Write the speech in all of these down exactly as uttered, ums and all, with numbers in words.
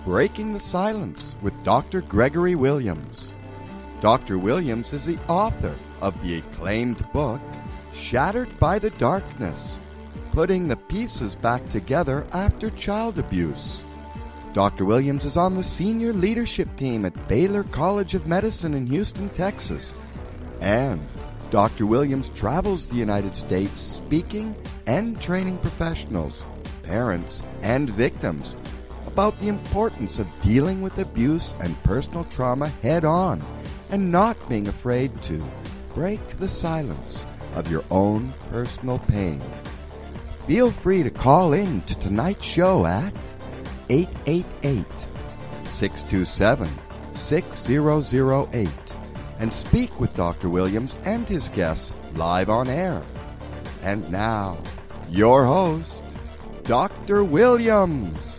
Breaking the Silence with Doctor Gregory Williams. Doctor Williams is the author of the acclaimed book, Shattered by the Darkness, Putting the Pieces Back Together After Child Abuse. Doctor Williams is on the senior leadership team at Baylor College of Medicine in Houston, Texas. And Doctor Williams travels the United States speaking and training professionals, parents, and victims about the importance of dealing with abuse and personal trauma head-on and not being afraid to break the silence of your own personal pain. Feel free to call in to tonight's show at eight eight eight, six two seven, six zero zero eight and speak with Doctor Williams and his guests live on air. And now, your host, Doctor Williams.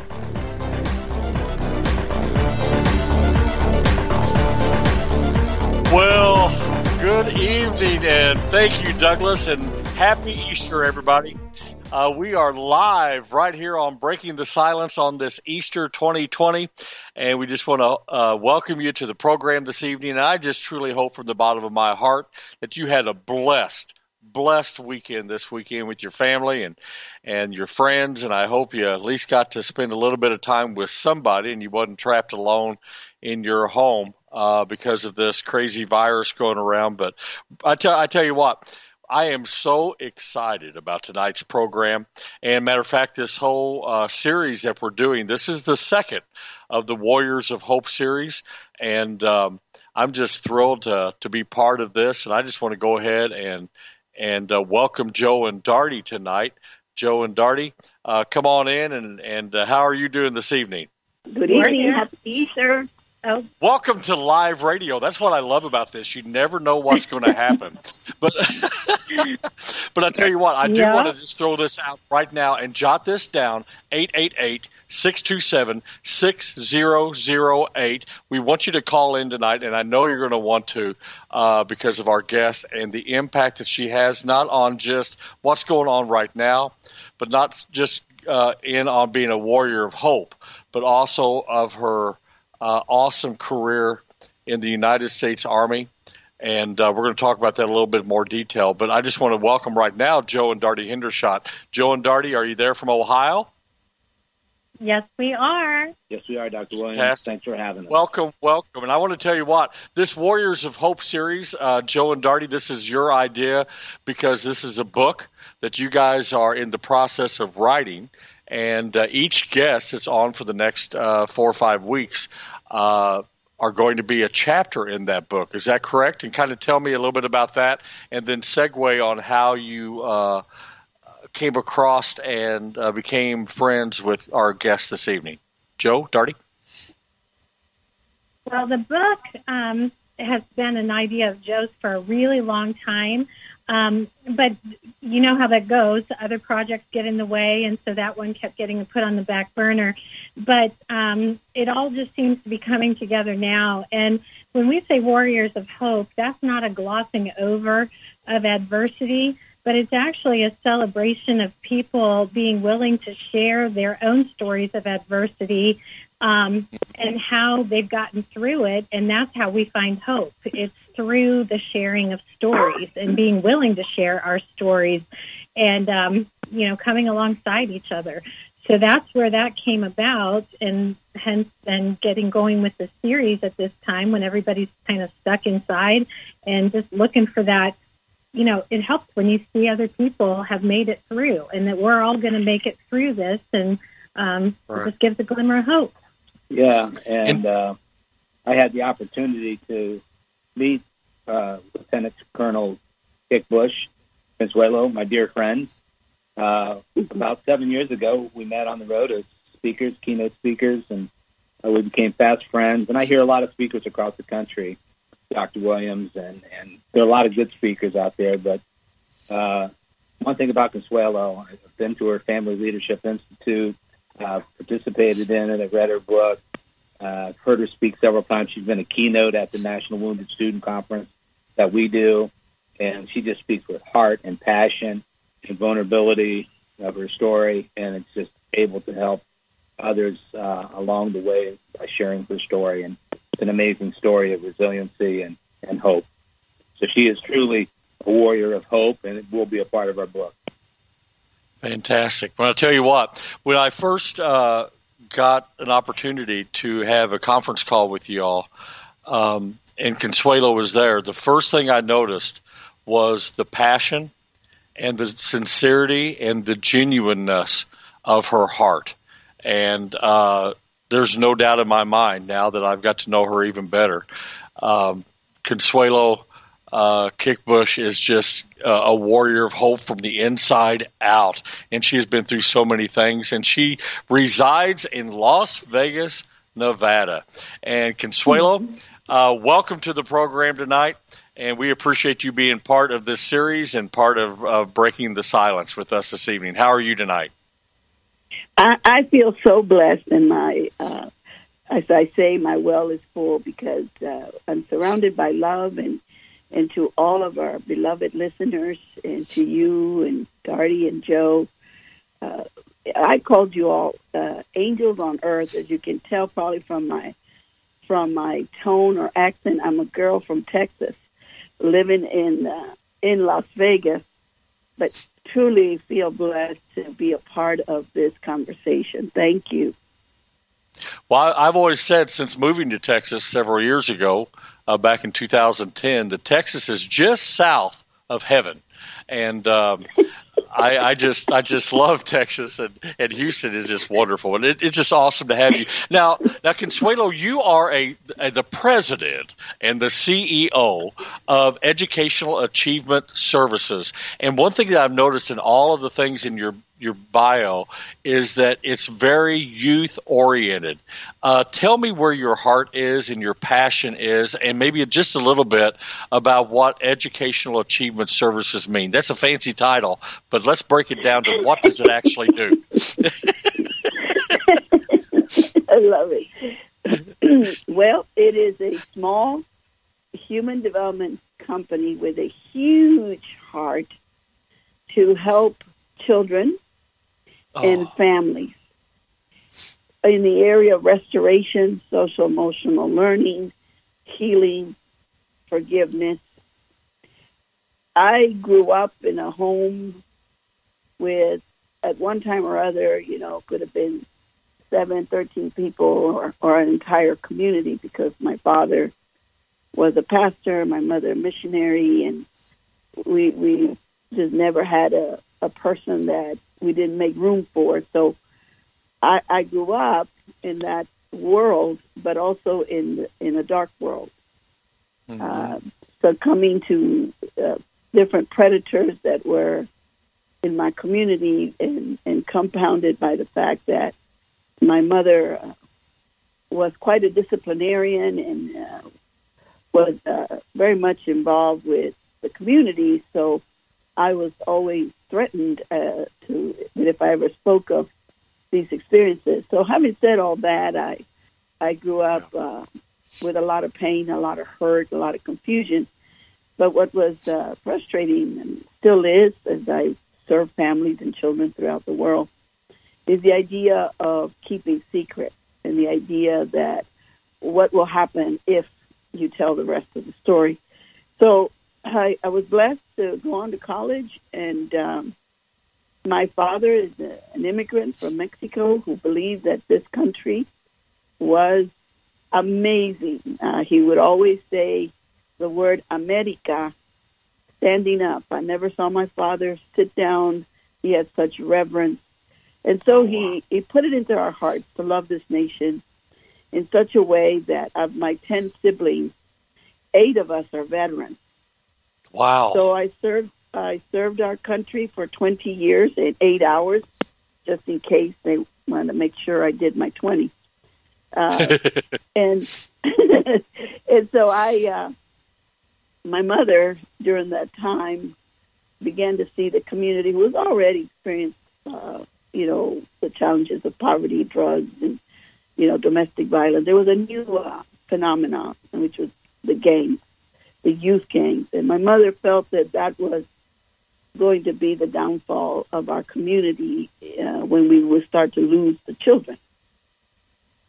Well, good evening, and thank you, Douglas, and happy Easter, everybody. Uh, we are live right here on Breaking the Silence on this Easter twenty twenty, and we just want to uh, welcome you to the program this evening. And I just truly hope from the bottom of my heart that you had a blessed, blessed weekend this weekend with your family and, and your friends, and I hope you at least got to spend a little bit of time with somebody and you wasn't trapped alone in your home uh, because of this crazy virus going around. But I tell, I tell you what, I am so excited about tonight's program. And matter of fact, this whole uh, series that we're doing, this is the second of the Warriors of Hope series. And um, I'm just thrilled to, to be part of this. And I just want to go ahead and, and uh, welcome Joe and Darty tonight. Joe and Darty, uh, come on in. And, and uh, how are you doing this evening? Good evening. Happy Easter. Oh. Welcome to live radio. That's what I love about this. You never know what's going to happen. But but I tell you what, I do yeah. want to just throw this out right now and jot this down, eight eight eight, six two seven, six zero zero eight. We want you to call in tonight, and I know you're going to want to uh, because of our guest and the impact that she has, not on just what's going on right now, but not just uh, in on being a warrior of hope, but also of her Uh, awesome career in the United States Army, and uh, we're going to talk about that in a little bit more detail. But I just want to welcome right now Joe and Darty Hendershot. Joe and Darty, are you there from Ohio? Yes, we are. Yes, we are, Doctor Williams. Fantastic. Thanks for having us. Welcome, welcome. And I want to tell you what, this Warriors of Hope series, uh, Joe and Darty, this is your idea because this is a book that you guys are in the process of writing. And uh, each guest that's on for the next uh, four or five weeks uh, are going to be a chapter in that book. Is that correct? And kind of tell me a little bit about that, and then segue on how you uh, came across and uh, became friends with our guest this evening. Joe, Darty? Well, the book um, has been an idea of Joe's for a really long time. Um, but you know how that goes. Other projects get in the way, and so that one kept getting put on the back burner. But um, it all just seems to be coming together now. And when we say Warriors of Hope, that's not a glossing over of adversity, but it's actually a celebration of people being willing to share their own stories of adversity um, and how they've gotten through it, and that's how we find hope. It's through the sharing of stories and being willing to share our stories and, um, you know, coming alongside each other. So that's where that came about, and hence then getting going with the series at this time when everybody's kind of stuck inside and just looking for that. You know, it helps when you see other people have made it through and that we're all going to make it through this, and um, right. It just gives a glimmer of hope. Yeah, and uh, I had the opportunity to meet uh, Lieutenant Colonel Dick Bush, Consuelo, my dear friend. Uh, about seven years ago, we met on the road as speakers, keynote speakers, and uh, we became fast friends. And I hear a lot of speakers across the country, Doctor Williams, and, and there are a lot of good speakers out there. But uh, one thing about Consuelo, I've been to her Family Leadership Institute, uh, participated in it, I've read her book, uh, heard her speak several times. She's been a keynote at the National Wounded Student Conference that we do, and she just speaks with heart and passion and vulnerability of her story, and it's just able to help others uh, along the way by sharing her story. And it's an amazing story of resiliency and, and hope. So she is truly a warrior of hope, and it will be a part of our book. Fantastic. Well, I'll tell you what, when I first uh, got an opportunity to have a conference call with you all, um, and Consuelo was there, the first thing I noticed was the passion and the sincerity and the genuineness of her heart. And uh, there's no doubt in my mind now that I've got to know her even better. Um, Consuelo uh, Kickbush is just uh, a warrior of hope from the inside out. And she has been through so many things. And she resides in Las Vegas, Nevada. And Consuelo, uh, welcome to the program tonight. And we appreciate you being part of this series and part of uh, Breaking the Silence with us this evening. How are you tonight? I, I feel so blessed, and my, uh, as I say, my well is full because uh, I'm surrounded by love, and and to all of our beloved listeners, and to you and Darty and Joe. Uh, I called you all uh, angels on earth, as you can tell probably from my from my tone or accent. I'm a girl from Texas, living in uh, in Las Vegas, but truly feel blessed to be a part of this conversation. Thank you. Well, I've always said since moving to Texas several years ago, uh, back in two thousand ten, that Texas is just south of heaven. And um, I, I just I just love Texas, and, and Houston is just wonderful, and it, it's just awesome to have you. Now, now, Consuelo, you are a, a the president and the C E O of Educational Achievement Services, and one thing that I've noticed in all of the things in your your bio is that it's very youth oriented. Uh, tell me where your heart is and your passion is, and maybe just a little bit about what Educational Achievement Services mean. That's a fancy title, but let's break it down to what does it actually do? I love it. Well, it is a small human development company with a huge heart to help children and families in the area of restoration, social emotional learning, healing, forgiveness. I grew up in a home with, at one time or other, you know, could have been seven, thirteen people or, or an entire community, because my father was a pastor, my mother a missionary, and we we just never had a, a person that we didn't make room for. So I, I grew up in that world, but also in in a dark world, mm-hmm. uh, succumbing to uh, different predators that were in my community, and, and compounded by the fact that my mother uh, was quite a disciplinarian and uh, was uh, very much involved with the community. So I was always threatened uh, to that if I ever spoke of these experiences. So having said all that, I I grew up uh, with a lot of pain, a lot of hurt, a lot of confusion. But what was uh, frustrating, and still is, as I serve families and children throughout the world, is the idea of keeping secret, and the idea that what will happen if you tell the rest of the story. So I, I was blessed to go on to college, and um, my father is a, an immigrant from Mexico who believed that this country was amazing. Uh, he would always say the word America, standing up. I never saw my father sit down. He had such reverence. And so he, he put it into our hearts to love this nation in such a way that of my ten siblings, eight of us are veterans. Wow. So I served I served our country for twenty years in eight hours, just in case they wanted to make sure I did my twenty. Uh, and and so I, uh, my mother during that time began to see the community who was already experienced, uh, you know, the challenges of poverty, drugs, and, you know, domestic violence. There was a new uh, phenomenon, which was the gangs, the youth gangs. And my mother felt that that was going to be the downfall of our community uh, when we would start to lose the children.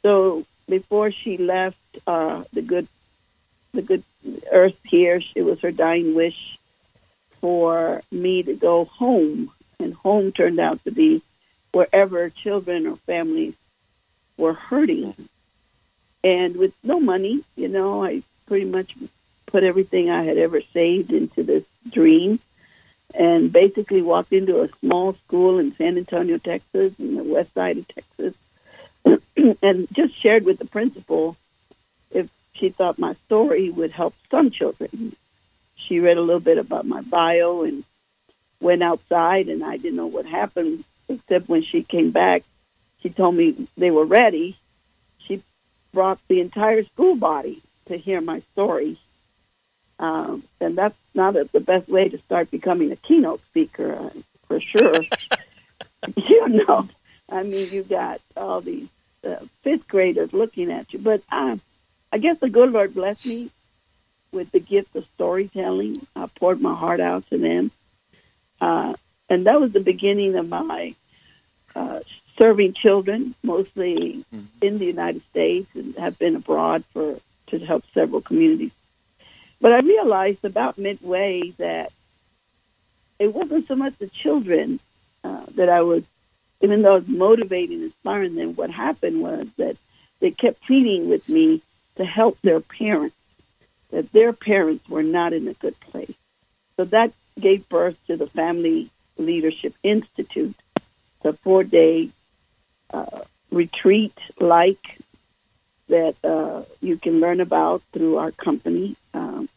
So before she left uh, the good the good earth here, it was her dying wish for me to go home. And home turned out to be wherever children or families were hurting. And with no money, you know, I pretty much put everything I had ever saved into this dream and basically walked into a small school in San Antonio, Texas, in the west side of Texas, and just shared with the principal if she thought my story would help some children. She read a little bit about my bio and went outside, and I didn't know what happened, except when she came back, she told me they were ready. She brought the entire school body to hear my story. Um, and that's not a, the best way to start becoming a keynote speaker, uh, for sure. You know, I mean, you got all these uh, fifth graders looking at you. But um, I guess the good Lord blessed me with the gift of storytelling. I poured my heart out to them. Uh, and that was the beginning of my uh, serving children, mostly mm-hmm. in the United States, and have been abroad for to help several communities. But I realized about midway that it wasn't so much the children uh, that I was, even though I was motivating, inspiring them, what happened was that they kept pleading with me to help their parents, that their parents were not in a good place. So that gave birth to the Family Leadership Institute. It's a four-day uh, retreat-like that uh, you can learn about through our company, um,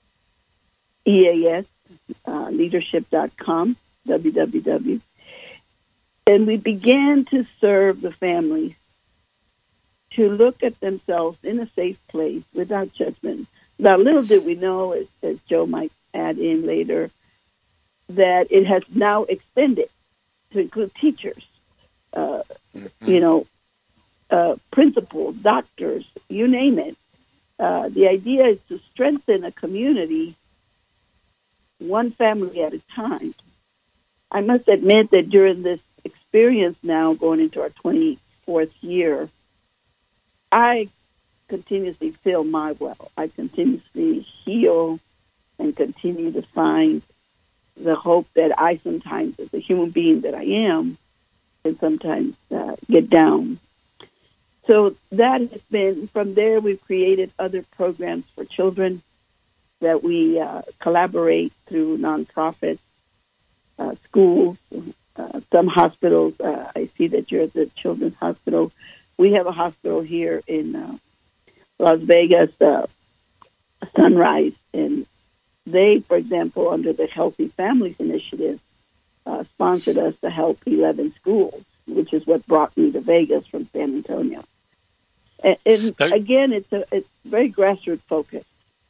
E A S uh, leadership dot com, w w w. And we began to serve the families to look at themselves in a safe place without judgment. Now, little did we know, as, as Joe might add in later, that it has now extended to include teachers, uh, mm-hmm. you know, uh, principals, doctors, you name it. Uh, the idea is to strengthen a community one family at a time. I must admit that during this experience now, going into our twenty-fourth year, I continuously fill my well. I continuously heal and continue to find the hope that I sometimes, as a human being that I am, can sometimes uh, get down. So that has been, from there we've created other programs for children that we uh, collaborate through nonprofits, uh, schools, uh, some hospitals. Uh, I see that you're at the Children's Hospital. We have a hospital here in uh, Las Vegas, uh, Sunrise, and they, for example, under the Healthy Families Initiative, uh, sponsored us to help eleven schools, which is what brought me to Vegas from San Antonio. And, and again, it's a it's very grassroots focused.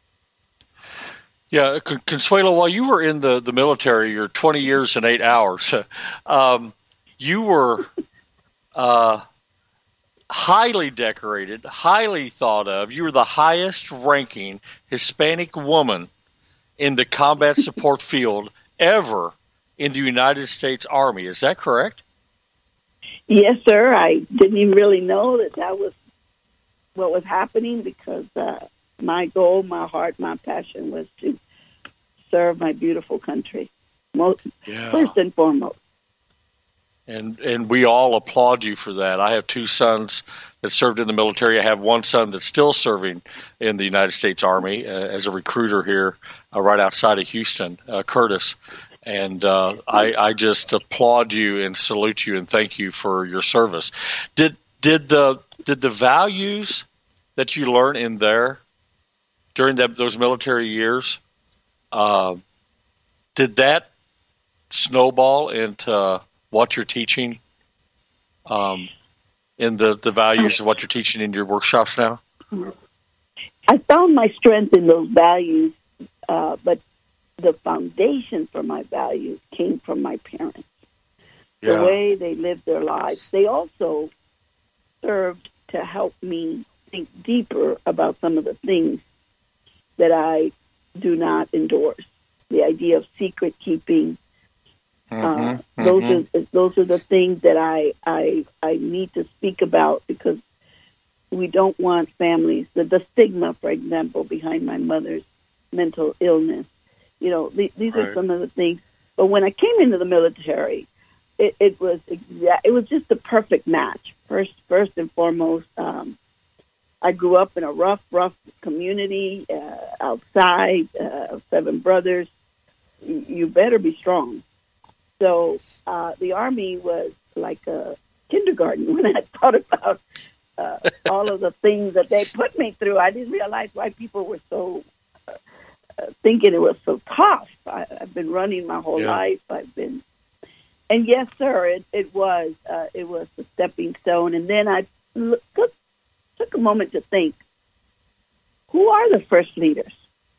Yeah, Consuelo, while you were in the, the military, your twenty years and eight hours, um, you were uh, highly decorated, highly thought of. You were the highest ranking Hispanic woman in the combat support field ever in the United States Army. Is that correct? Yes, sir. I didn't even really know that that was what was happening because uh, my goal, my heart, my passion was to serve my beautiful country, most, yeah. first and foremost. And and we all applaud you for that. I have two sons that served in the military. I have one son that's still serving in the United States Army uh, as a recruiter here uh, right outside of Houston, uh, Curtis. And uh, I, I just applaud you and salute you and thank you for your service. Did did the did the values that you learned in there during that, those military years, uh, did that snowball into what you're teaching um, in the, the values of what you're teaching in your workshops now? I found my strength in those values, uh, but the foundation for my values came from my parents. Yeah. The way they lived their lives. They also served to help me think deeper about some of the things that I do not endorse. The idea of secret keeping. Mm-hmm, uh, those mm-hmm. are those are the things that I, I I need to speak about because we don't want families, the, the stigma, for example, behind my mother's mental illness. You know, th- these right. are some of the things. But when I came into the military, it, it was exa- it was just the perfect match. First, first and foremost, um, I grew up in a rough, rough community uh, outside, uh, seven brothers. You better be strong. So uh, the Army was like a kindergarten when I thought about uh, all of the things that they put me through. I didn't realize why people were so uh, uh, thinking it was so tough. I, I've been running my whole yeah. life. I've been, and yes, sir, it, it was uh, it was a stepping stone. And then I look, took took a moment to think, who are the first leaders?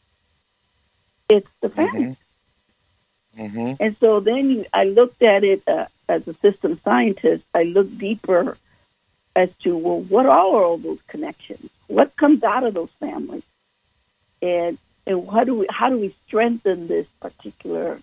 It's the family. Mm-hmm. Mm-hmm. And so then you, I looked at it uh, as a system scientist. I looked deeper as to, well, what are all those connections? What comes out of those families? And and how do we how do we strengthen this particular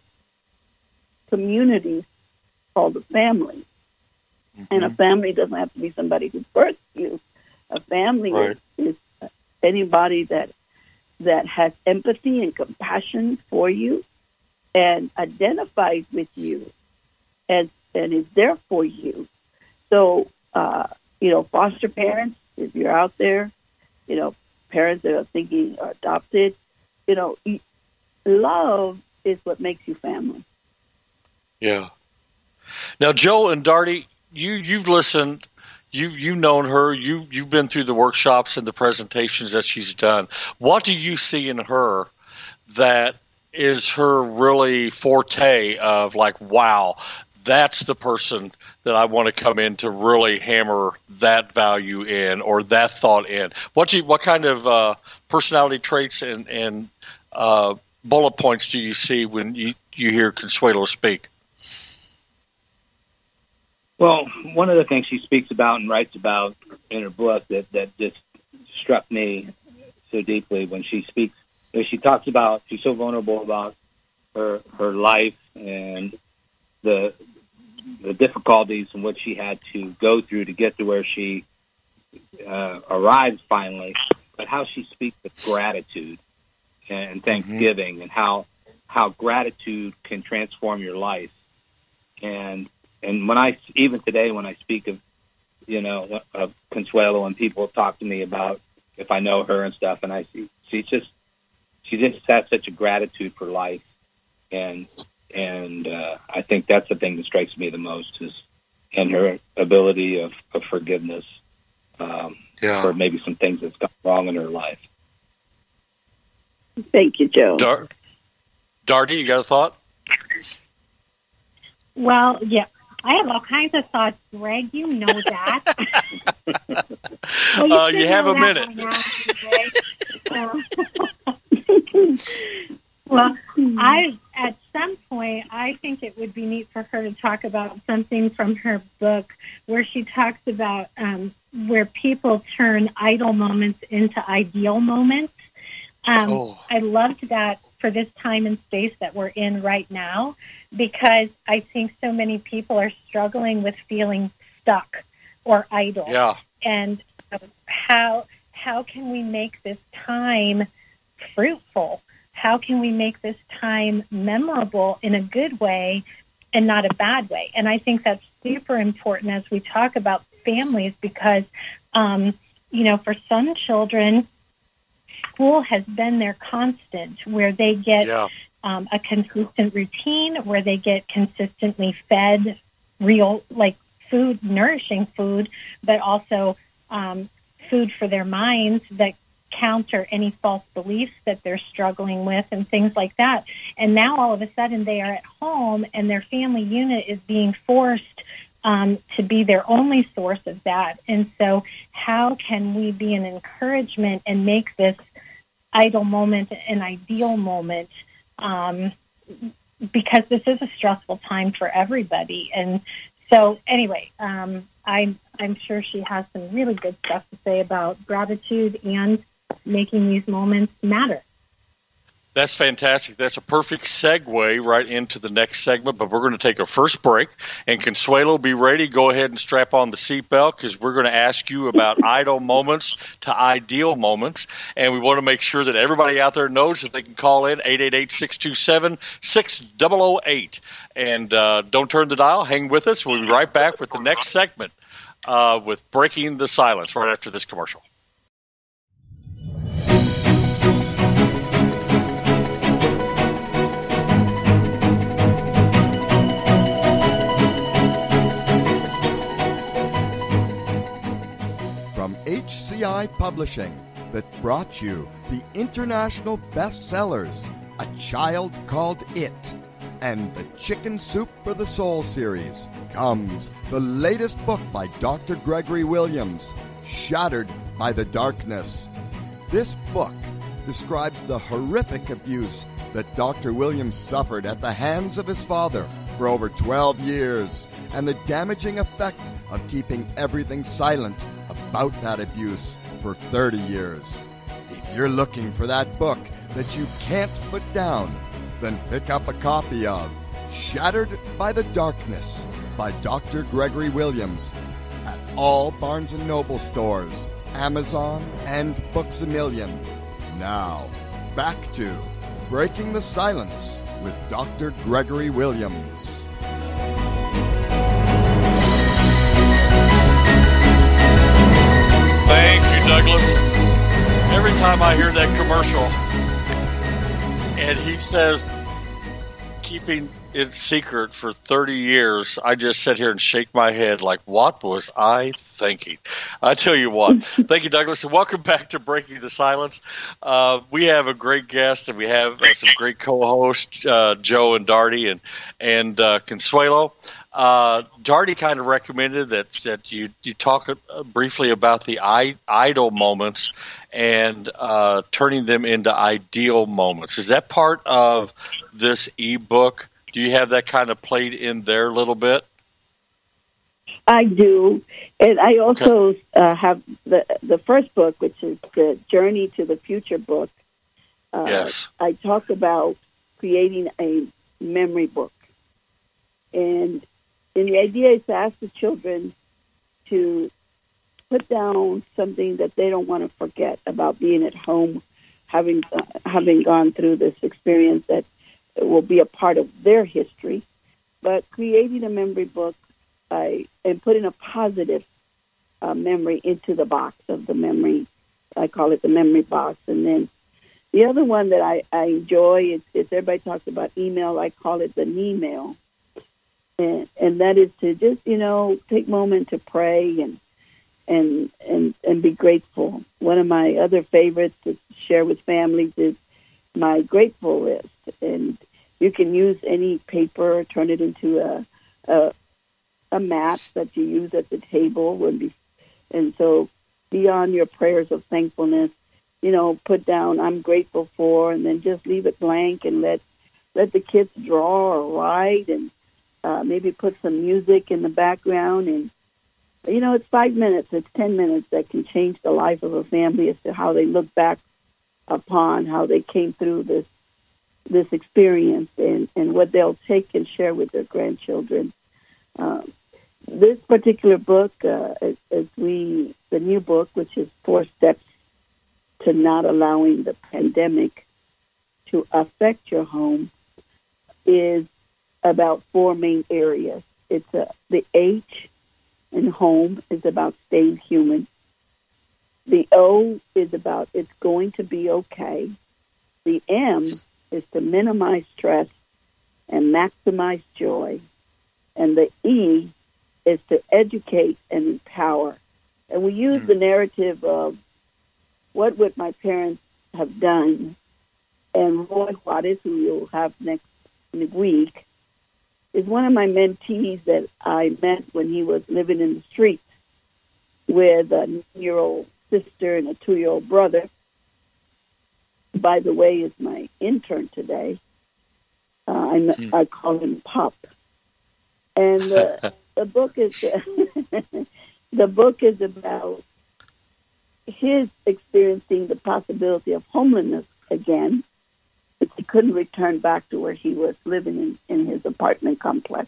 community called a family? Mm-hmm. And a family doesn't have to be somebody who birthed you. A family right. is, is anybody that that has empathy and compassion for you and identifies with you and and is there for you. So, uh, you know, foster parents, if you're out there, you know, parents that are thinking are adopted, you know, love is what makes you family. Yeah. Now, Joe and Darty, you, you've listened, you, you've known her, you, you've been through the workshops and the presentations that she's done. What do you see in her that is her really forte of like, wow, that's the person that I want to come in to really hammer that value in or that thought in? What do you, what kind of uh, personality traits and, and uh, bullet points do you see when you, you hear Consuelo speak? Well, one of the things she speaks about and writes about in her book that, that just struck me so deeply when she speaks, you know, she talks about, she's so vulnerable about her her life and the the difficulties in which she had to go through to get to where she uh, arrived finally, but how she speaks with gratitude and thanksgiving mm-hmm. and how how gratitude can transform your life. And and when I, even today when I speak of, you know, of Consuelo and people talk to me about if I know her and stuff, and I see, she just, she just has such a gratitude for life. And and uh, I think that's the thing that strikes me the most is in her ability of, of forgiveness um, yeah. for maybe some things that's gone wrong in her life. Thank you, Joe. Dar- Darty, you got a thought? Well, yeah, I have all kinds of thoughts, Greg. You know that. well, you uh, you have a minute. Well, I at some point I think it would be neat for her to talk about something from her book where she talks about um, where people turn idle moments into ideal moments. Um, oh. I loved that for this time and space that we're in right now because I think so many people are struggling with feeling stuck or idle. Yeah. And how how can we make this time fruitful? How can we make this time memorable in a good way and not a bad way? And I think that's super important as we talk about families because, um, you know, for some children, school has been their constant where they get yeah. um, a consistent routine, where they get consistently fed real, like food, nourishing food, but also um, food for their minds that counter any false beliefs that they're struggling with and things like that. And now all of a sudden they are at home and their family unit is being forced um, to be their only source of that. And so how can we be an encouragement and make this idle moment an ideal moment? Um, because this is a stressful time for everybody. And so anyway, um, I, I'm sure she has some really good stuff to say about gratitude and making these moments matter. That's fantastic. That's a perfect segue right into the next segment, but we're going to take a first break. And Consuelo, be ready. Go ahead and strap on the seatbelt because we're going to ask you about idle moments to ideal moments. And we want to make sure that everybody out there knows that they can call in eight eight eight, six two seven, six zero zero eight. And uh, don't turn the dial. Hang with us. We'll be right back with the next segment uh, with Breaking the Silence right after this commercial. From H C I Publishing, that brought you the international bestsellers, A Child Called It, and the Chicken Soup for the Soul series, comes the latest book by Doctor Gregory Williams, Shattered by the Darkness. This book describes the horrific abuse that Doctor Williams suffered at the hands of his father for over twelve years, and the damaging effect of keeping everything silent about that abuse for thirty years. If you're looking for that book that you can't put down, then pick up a copy of Shattered by the Darkness by Doctor Gregory Williams at all Barnes and Noble stores, Amazon, and Books A Million. Now, back to Breaking the Silence with Doctor Gregory Williams. Thank you, Douglas. Every time I hear that commercial and he says keeping it secret for thirty years, I just sit here and shake my head like, what was I thinking? I tell you what. Thank you, Douglas, and welcome back to Breaking the Silence. Uh, we have a great guest, and we have uh, some great co-hosts, uh, Joe and Darty and, and uh, Consuelo. Uh, Darty kind of recommended that that you, you talk uh, briefly about the I, idle moments and uh, turning them into ideal moments. Is that part of this ebook? Do you have that kind of played in there a little bit? I do, and I also Okay. uh, have the the first book, which is the Journey to the Future book. Uh, Yes. I talk about creating a memory book, and and the idea is to ask the children to put down something that they don't want to forget about being at home, having uh, having gone through this experience that will be a part of their history, but creating a memory book by, and putting a positive uh, memory into the box of the memory. I call it the memory box. And then the other one that I, I enjoy is, is everybody talks about email. I call it the email. And, and that is to just, you know, take a moment to pray and, and, and, and be grateful. One of my other favorites to share with families is my grateful list. And you can use any paper, turn it into a, a, a map that you use at the table. And, be, and so beyond your prayers of thankfulness, you know, put down, I'm grateful for, and then just leave it blank and let, let the kids draw or write and uh, maybe put some music in the background. And, you know, it's five minutes, it's ten minutes that can change the life of a family as to how they look back upon how they came through this this experience and, and what they'll take and share with their grandchildren. Um, this particular book, uh, as, as we, the new book, which is Four Steps to Not Allowing the Pandemic to Affect Your Home, is about four main areas. It's uh, the H in home is about staying human. The O is about it's going to be okay. The M is to minimize stress and maximize joy. And the E is to educate and empower. And we use mm. the narrative of what would my parents have done. And Roy Juarez, who you'll have next week, is one of my mentees that I met when he was living in the streets with a nine-year-old sister and a two-year-old brother. By the way, is my intern today. Uh, I'm, mm. I call him Pop. And the, the book is the book is about his experiencing the possibility of homelessness again. It's couldn't return back to where he was living in, in his apartment complex.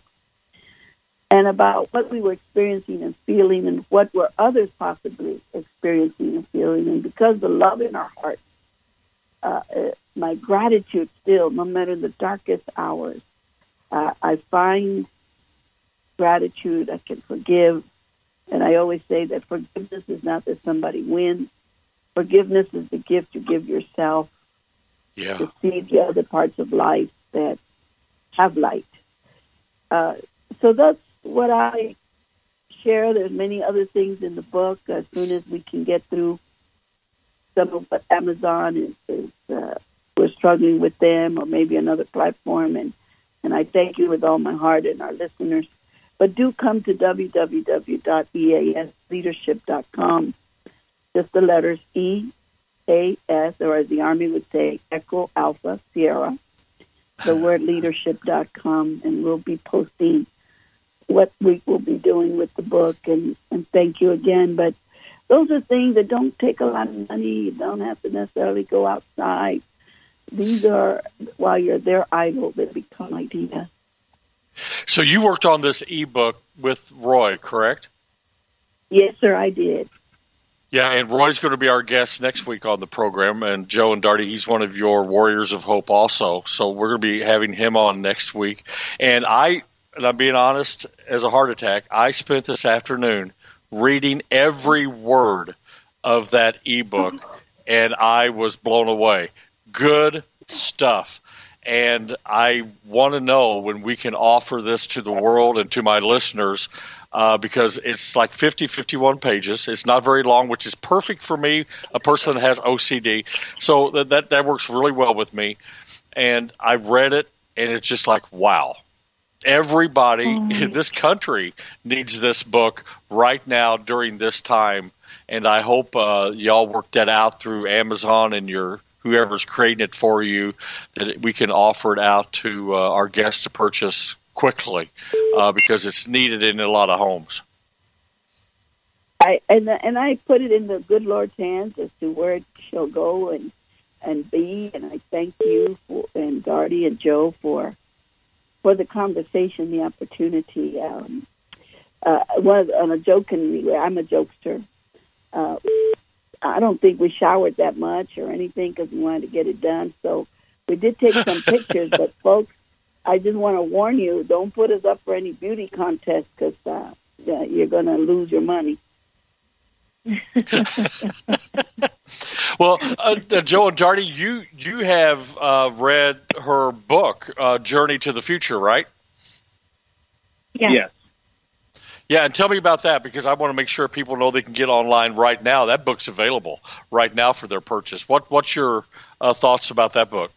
And about what we were experiencing and feeling and what were others possibly experiencing and feeling. And because the love in our hearts, uh, my gratitude still, no matter the darkest hours, uh, I find gratitude, I can forgive. And I always say that forgiveness is not that somebody wins. Forgiveness is the gift you give yourself yeah. to see the other parts of life that have light. Uh, so that's what I share. There's many other things in the book. As soon as we can get through some of what Amazon is, is uh, we're struggling with them, or maybe another platform. And, and I thank you with all my heart and our listeners. But do come to w w w dot e a s leadership dot com. Just the letters E A S, or as the Army would say, Echo Alpha Sierra, the word leadership dot com, and we'll be posting what we will be doing with the book. And, and thank you again. But those are things that don't take a lot of money. You don't have to necessarily go outside. These are, while you're there idle, they become ideas. So you worked on this ebook with Roy, correct? Yes, sir, I did. Yeah, and Roy's going to be our guest next week on the program, and Joe and Darty, he's one of your Warriors of Hope also, so we're going to be having him on next week. And I, and I'm being honest, as a heart attack, I spent this afternoon reading every word of that ebook, and I was blown away. Good stuff. And I want to know when we can offer this to the world and to my listeners, uh, because it's like fifty, fifty-one pages. It's not very long, which is perfect for me, a person that has O C D. So that that, that works really well with me. And I read it, and it's just like, wow. Everybody mm. in this country needs this book right now during this time. And I hope uh, y'all work that out through Amazon and your whoever's creating it for you, that we can offer it out to uh, our guests to purchase quickly, uh, because it's needed in a lot of homes. I and and I put it in the good Lord's hands as to where it shall go and and be. And I thank you for, and Darty and Joe for for the conversation, the opportunity. Um, uh, one on a joking way, I'm a jokester. Uh, I don't think we showered that much or anything because we wanted to get it done. So we did take some pictures, but folks, I just want to warn you, don't put us up for any beauty contest because uh, you're going to lose your money. Well, uh, Joe and Darty, you, you have uh, read her book, uh, Journey to the Future, right? Yeah. Yes. Yeah, and tell me about that, because I want to make sure people know they can get online right now. That book's available right now for their purchase. What What's your uh, thoughts about that book?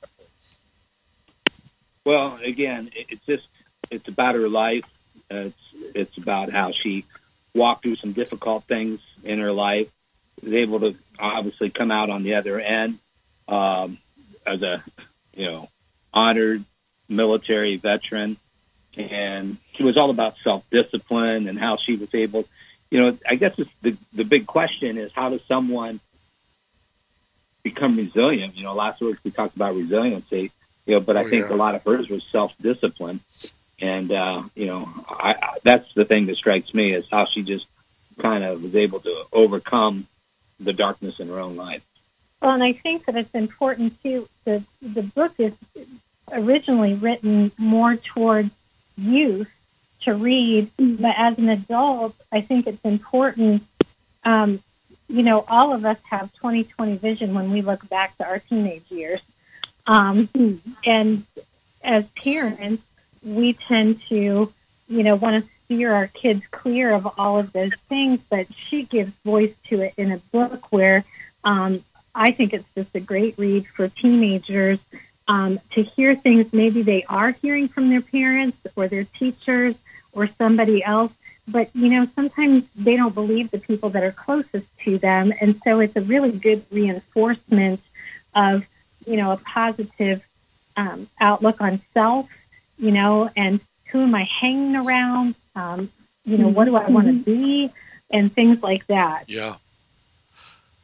Well, again, it's just it's about her life. Uh, it's it's about how she walked through some difficult things in her life, was able to obviously come out on the other end um, as a you know honored military veteran. And it was all about self-discipline and how she was able, you know, I guess it's the, the big question is how does someone become resilient? You know, last week we talked about resiliency, you know, but I oh, think yeah. a lot of hers was self-discipline. And, uh, you know, I, I, that's the thing that strikes me is how she just kind of was able to overcome the darkness in her own life. Well, and I think that it's important, too, the, the book is originally written more towards youth to read, but as an adult, I think it's important. Um, you know, all of us have twenty twenty vision when we look back to our teenage years. Um, and as parents, we tend to, you know, want to steer our kids clear of all of those things, but she gives voice to it in a book where um, I think it's just a great read for teenagers. Um, to hear things maybe they are hearing from their parents or their teachers or somebody else, but, you know, sometimes they don't believe the people that are closest to them, and so it's a really good reinforcement of, you know, a positive um, outlook on self, you know, and who am I hanging around, um, you know, what do I want to be, and things like that. Yeah.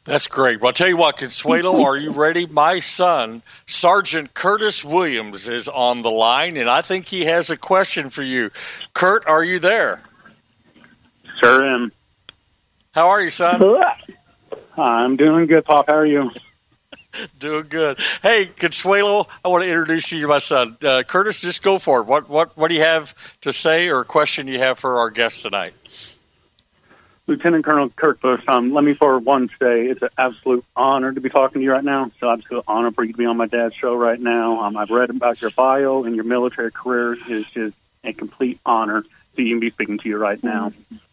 That's great. Well, I'll tell you what, Consuelo, are you ready? My son, Sergeant Curtis Williams, is on the line, and I think he has a question for you. Kurt, are you there? Sure am. How are you, son? I'm doing good, Pop. How are you? Doing good. Hey, Consuelo, I want to introduce you to my son. Uh, Curtis, just go for it. What, what, what do you have to say or a question you have for our guest tonight? Lieutenant Colonel Kurt Busch, um, let me for one say it's an absolute honor to be talking to you right now. So I'm so honored for you to be on my dad's show right now. Um, I've read about your bio and your military career. It's just a complete honor to even be speaking to you right now.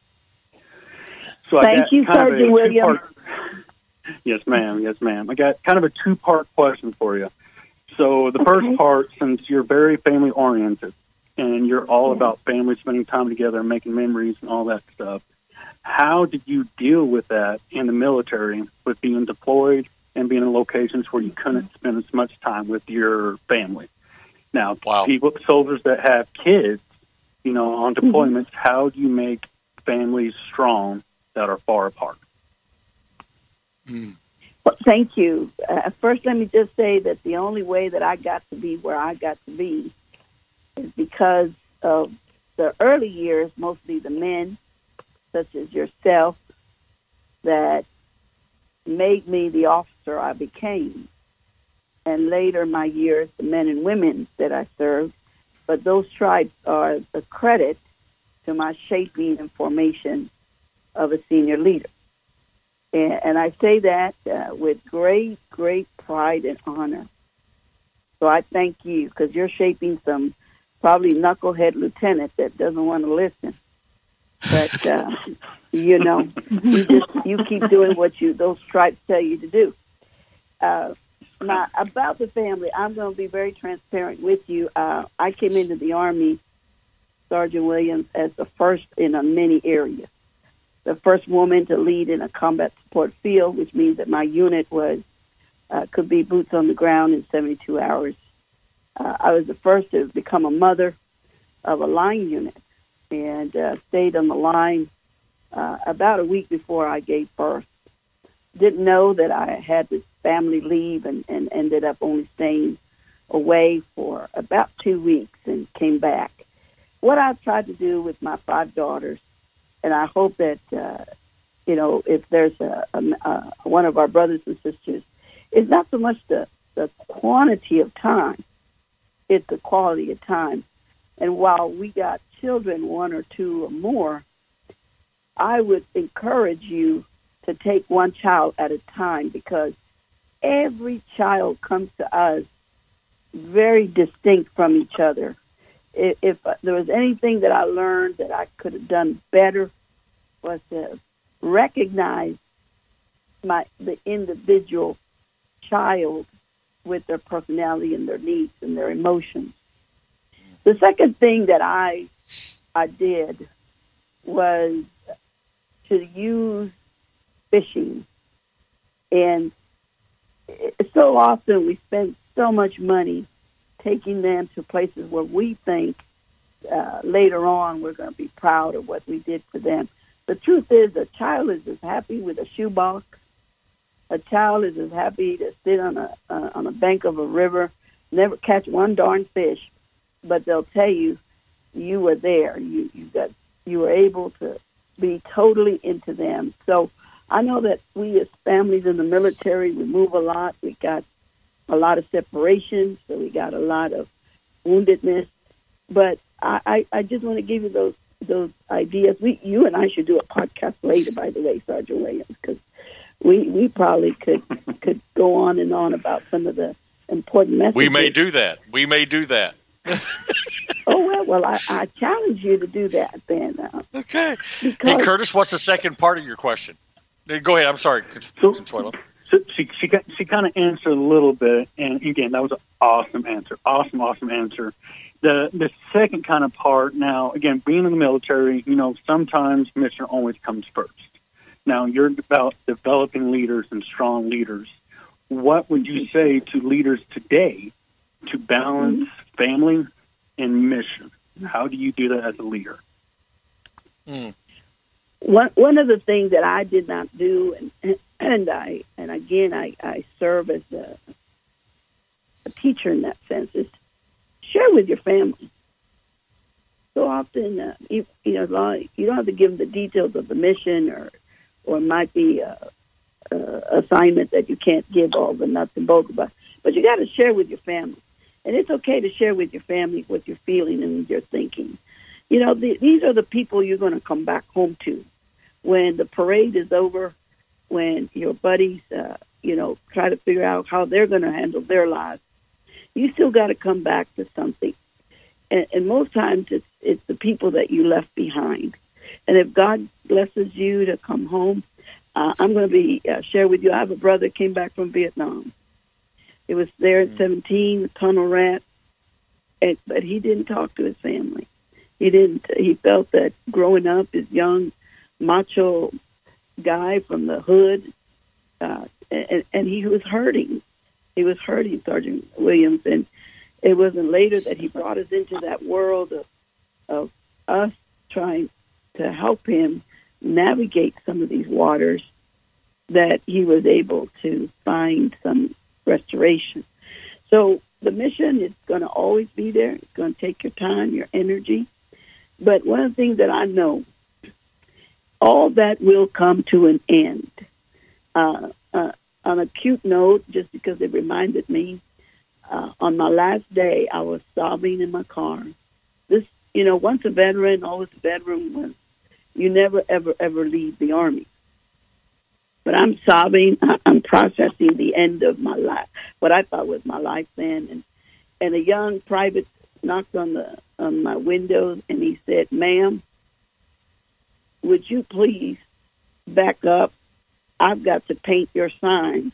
So Thank I got you, kind Sergeant of a Williams. two-part- Yes, ma'am. Yes, ma'am. I got kind of a two-part question for you. So the first Okay. part, since you're very family-oriented and you're all about family spending time together and making memories and all that stuff, how did you deal with that in the military with being deployed and being in locations where you couldn't spend as much time with your family? Now, Wow. people, soldiers that have kids, you know, on deployments, mm-hmm. how do you make families strong that are far apart? Mm. Well, thank you. Uh, first, let me just say that the only way that I got to be where I got to be is because of the early years, mostly the men, such as yourself, that made me the officer I became. And later my years, the men and women that I served. But those stripes are a credit to my shaping and formation of a senior leader. And, and I say that uh, with great, great pride and honor. So I thank you because you're shaping some probably knucklehead lieutenant that doesn't want to listen. But, uh, you know, you just you keep doing what you those stripes tell you to do. Uh, my, about the family, I'm going to be very transparent with you. Uh, I came into the Army, Sergeant Williams, as the first in a many areas. The first woman to lead in a combat support field, which means that my unit was uh, could be boots on the ground in seventy-two hours. Uh, I was the first to become a mother of a line unit and uh, stayed on the line uh, about a week before I gave birth. Didn't know that I had this family leave and, and ended up only staying away for about two weeks and came back. What I've tried to do with my five daughters, and I hope that, uh, you know, if there's a, a, a, one of our brothers and sisters, it's not so much the, the quantity of time, it's the quality of time. And while we got children, one or two or more, I would encourage you to take one child at a time because every child comes to us very distinct from each other. If, if there was anything that I learned that I could have done better was to recognize my the individual child with their personality and their needs and their emotions. The second thing that I I did was to use fishing. And so often we spend so much money taking them to places where we think uh, later on we're going to be proud of what we did for them. The truth is a child is as happy with a shoebox. A child is as happy to sit on a uh, on a bank of a river, never catch one darn fish, but they'll tell you you were there. You you got you were able to be totally into them. So I know that we as families in the military, we move a lot. We got a lot of separation, so we got a lot of woundedness. But I, I, I just want to give you those those ideas. We, you and I should do a podcast later, by the way, Sergeant Williams, because we, we probably could could go on and on about some of the important messages. We may do that. We may do that. Oh, well, well I, I challenge you to do that, then. Uh, okay. Because, hey, Curtis, what's the second part of your question? Go ahead. I'm sorry, Consuelo. So she she she kind of answered a little bit, and again, that was an awesome answer, awesome, awesome answer. The the second kind of part, now again, being in the military, you know, sometimes mission always comes first. Now you're about developing leaders and strong leaders. What would you say to leaders today to balance mm-hmm. family and mission? How do you do that as a leader? Mm. One one of the things that I did not do, and and I and again I, I serve as a, a teacher in that sense. Is share with your family. So often, uh, you, you know, you don't have to give them the details of the mission, or or it might be a, a assignment that you can't give all the nuts and bolts about. But you got to share with your family, and it's okay to share with your family what you're feeling and your thinking. You know, the, these are the people you're going to come back home to when the parade is over, when your buddies, uh, you know, try to figure out how they're going to handle their lives. You still got to come back to something. And, and most times it's, it's the people that you left behind. And if God blesses you to come home, uh, I'm going to be uh, share with you. I have a brother that came back from Vietnam. He was there at seventeen, a tunnel rat, and, but he didn't talk to his family. He didn't. He felt that growing up, this young, macho guy from the hood, uh, and, and he was hurting. He was hurting, Sergeant Williams, and it wasn't later that he brought us into that world of, of us trying to help him navigate some of these waters, that he was able to find some restoration. So the mission is going to always be there. It's going to take your time, your energy. But one of the things that I know, all that will come to an end. Uh, uh, on a cute note, just because it reminded me, uh, on my last day, I was sobbing in my car. This, you know, once a veteran, always a veteran. Was, you never, ever, ever leave the Army. But I'm sobbing. I'm processing the end of my life, what I thought was my life then. And and a young private knocked on the on my window, and he said, "Ma'am, would you please back up? I've got to paint your sign."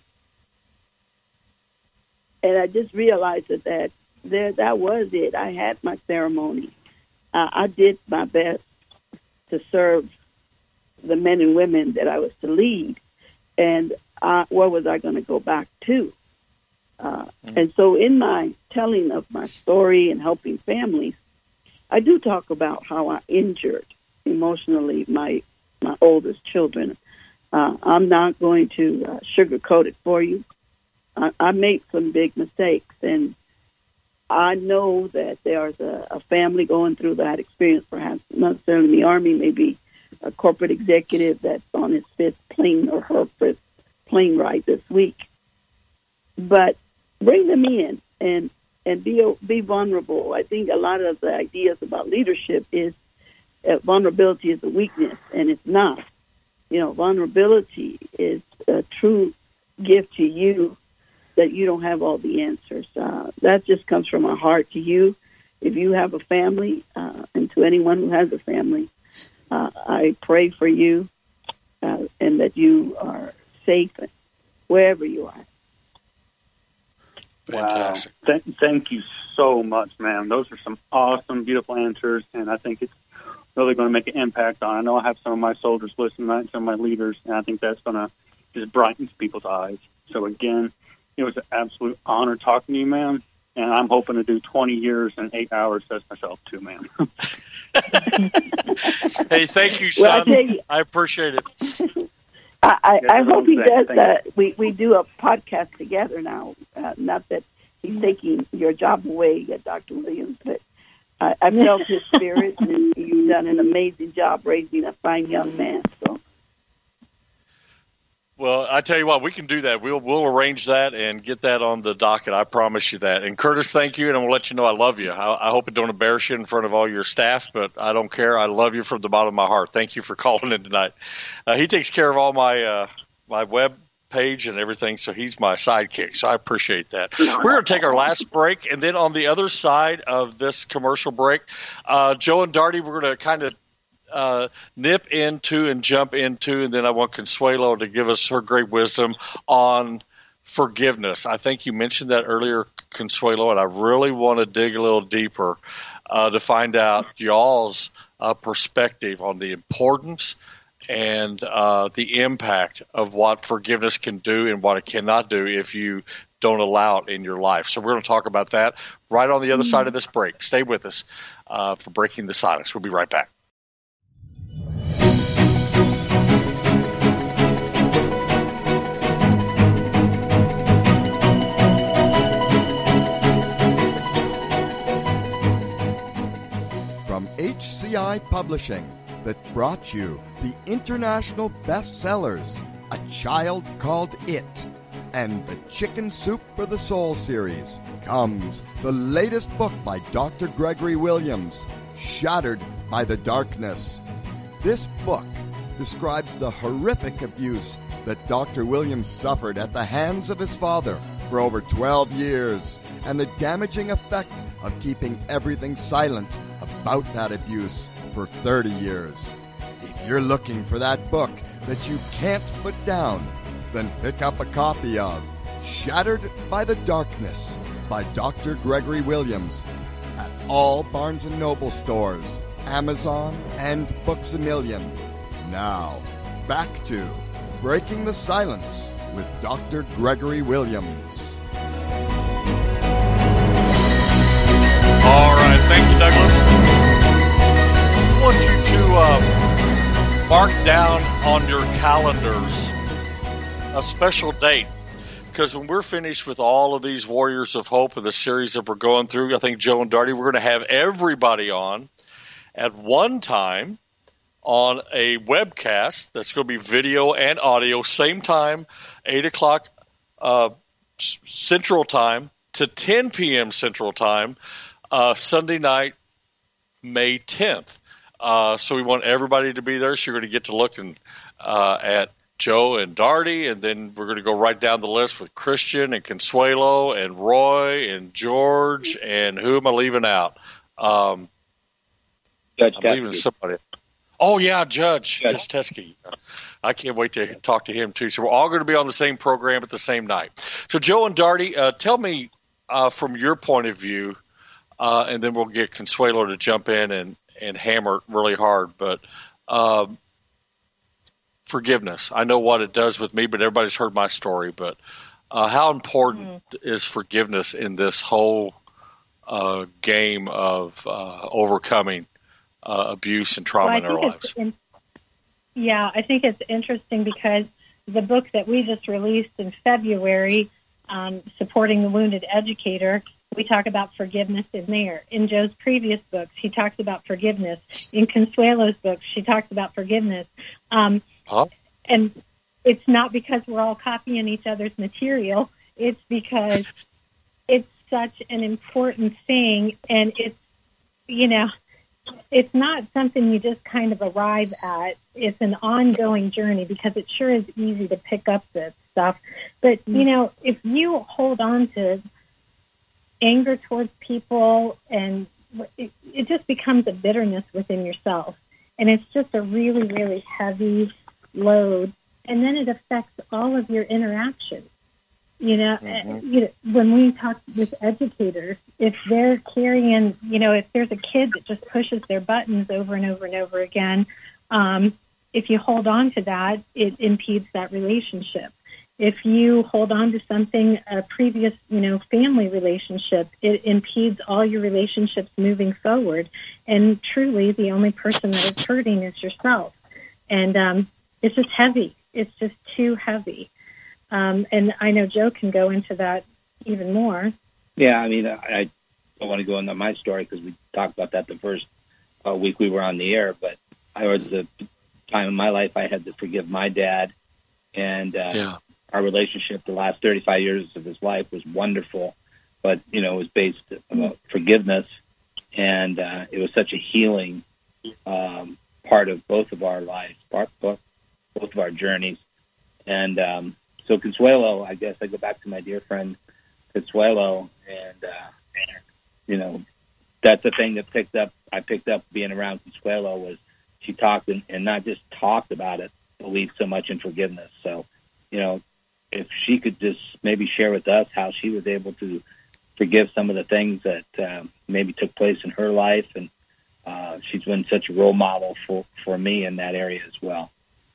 And I just realized that that, there, that was it. I had my ceremony. Uh, I did my best to serve the men and women that I was to lead. And uh, where was I going to go back to? Uh, mm-hmm. And so in my telling of my story and helping families, I do talk about how I injured emotionally my my oldest children. Uh, I'm not going to uh, sugarcoat it for you. I, I made some big mistakes, and I know that there's a, a family going through that experience, perhaps not necessarily in the Army, maybe a corporate executive that's on his fifth plane or her fifth plane ride this week. But bring them in and and be be vulnerable. I think a lot of the ideas about leadership is uh, vulnerability is a weakness, and it's not. You know, vulnerability is a true gift to you, that you don't have all the answers. Uh, that just comes from our heart to you. If you have a family, uh, and to anyone who has a family, uh, I pray for you uh, and that you are safe wherever you are. Fantastic. Wow. Th- thank you so much, ma'am. Those are some awesome, beautiful answers, and I think it's really going to make an impact on. I know I have some of my soldiers listening tonight, some of my leaders, and I think that's going to just brighten people's eyes. So again, it was an absolute honor talking to you, ma'am, and I'm hoping to do twenty years and eight hours as myself too, ma'am. Hey, thank you, son. Well, I, you, I appreciate it. I, I, I hope he does that. Uh, we, we do a podcast together now. Uh, not that he's taking your job away, uh, Doctor Williams, but I, I felt his spirit, and you've done an amazing job raising a fine young man. So. Well, I tell you what, we can do that. We'll we'll arrange that and get that on the docket. I promise you that. And Curtis, thank you, and I'm gonna let you know I love you. I, I hope it don't embarrass you in front of all your staff, but I don't care. I love you from the bottom of my heart. Thank you for calling in tonight. Uh, he takes care of all my uh, my web page and everything, so he's my sidekick. So I appreciate that. We're gonna take our last break, and then on the other side of this commercial break, uh, Joe and Darty, we're gonna kind of Uh, nip into and jump into, and then I want Consuelo to give us her great wisdom on forgiveness. I think you mentioned that earlier, Consuelo, and I really want to dig a little deeper uh, to find out y'all's uh, perspective on the importance and uh, the impact of what forgiveness can do and what it cannot do if you don't allow it in your life. So we're going to talk about that right on the other side of this break. Stay with us uh, for Breaking the Silence. We'll be right back. H C I Publishing that brought you the international bestsellers, A Child Called It, and the Chicken Soup for the Soul series, comes the latest book by Doctor Gregory Williams, Shattered by the Darkness. This book describes the horrific abuse that Doctor Williams suffered at the hands of his father for over twelve years, and the damaging effect of keeping everything silent about that abuse for thirty years. If you're looking for that book that you can't put down, then pick up a copy of Shattered by the Darkness by Doctor Gregory Williams at all Barnes and Noble stores, Amazon, and Books A Million. Now, back to Breaking the Silence with Doctor Gregory Williams. All right, thank you, Douglas. I want you to uh, mark down on your calendars a special date, because when we're finished with all of these Warriors of Hope and the series that we're going through, I think Joe and Darty, we're going to have everybody on at one time on a webcast that's going to be video and audio, same time, eight o'clock uh, Central Time to ten p.m. Central Time, uh, Sunday night, May tenth. Uh, so we want everybody to be there, so you're going to get to look and, uh, at Joe and Darty, and then we're going to go right down the list with Christian and Consuelo and Roy and George, and who am I leaving out? Um, Judge I'm leaving somebody. Oh, yeah, Judge, Judge, Judge Teskey. I can't wait to talk to him, too. So we're all going to be on the same program at the same night. So, Joe and Darty, uh, tell me uh, from your point of view, uh, and then we'll get Consuelo to jump in and, and hammer it really hard. But um, forgiveness, I know what it does with me, but everybody's heard my story. But uh, how important mm. is forgiveness in this whole uh, game of uh, overcoming Uh, abuse and trauma well, in our lives? In, yeah, I think it's interesting because the book that we just released in February, um, Supporting the Wounded Educator, we talk about forgiveness in there. In Joe's previous books, he talks about forgiveness. In Consuelo's books, she talks about forgiveness. Um, huh? And it's not because we're all copying each other's material. It's because it's such an important thing, and it's, you know, it's not something you just kind of arrive at. It's an ongoing journey, because it sure is easy to pick up this stuff. But, you know, if you hold on to anger towards people, and it, it just becomes a bitterness within yourself. And it's just a really, really heavy load. And then it affects all of your interactions. You know, mm-hmm. you know, when we talk with educators, if they're carrying, you know, if there's a kid that just pushes their buttons over and over and over again, um, if you hold on to that, it impedes that relationship. If you hold on to something, a previous, you know, family relationship, it impedes all your relationships moving forward. And truly, the only person that is hurting is yourself. And um, it's just heavy. It's just too heavy. Um, and I know Joe can go into that even more. Yeah, I mean, I, I don't want to go into my story because we talked about that the first uh, week we were on the air, but I was a time in my life I had to forgive my dad, and uh, yeah. our relationship the last thirty-five years of his life was wonderful, but, you know, it was based on forgiveness, and uh, it was such a healing um, part of both of our lives, part, both, both of our journeys, and um So Consuelo, I guess I go back to my dear friend Consuelo, and uh, you know, that's the thing that picked up. I picked up being around Consuelo was she talked and, and not just talked about it, believed so much in forgiveness. So, you know, if she could just maybe share with us how she was able to forgive some of the things that um, maybe took place in her life, and uh, she's been such a role model for for me in that area as well.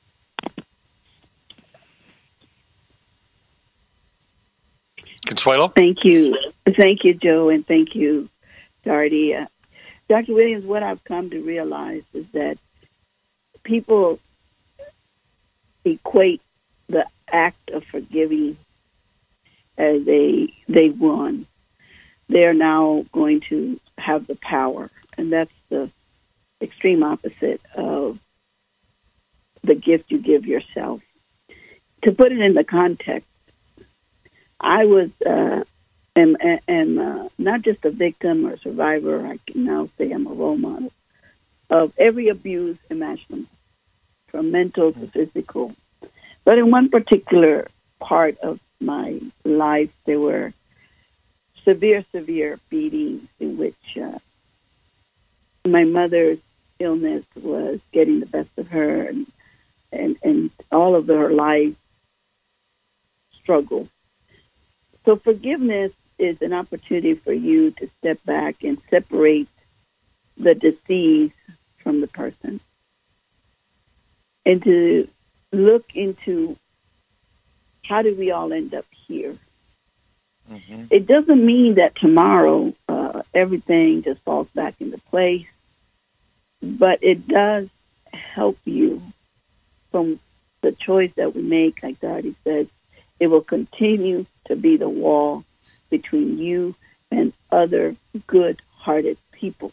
Consuelo? Thank you. Thank you, Joe, and thank you, Darty. Uh, Doctor Williams, what I've come to realize is that people equate the act of forgiving as they, they won. They are now going to have the power, and that's the extreme opposite of the gift you give yourself. To put it in the context, I was uh, am, am uh, not just a victim or survivor. I can now say I'm a role model of every abuse imaginable, from mental to physical. But in one particular part of my life, there were severe, severe beatings in which uh, my mother's illness was getting the best of her, and, and, and all of her life struggle. So forgiveness is an opportunity for you to step back and separate the disease from the person, and to look into how do we all end up here. Mm-hmm. It doesn't mean that tomorrow uh, everything just falls back into place, but it does help you from the choice that we make. Like Darty said, it will continue to be the wall between you and other good-hearted people.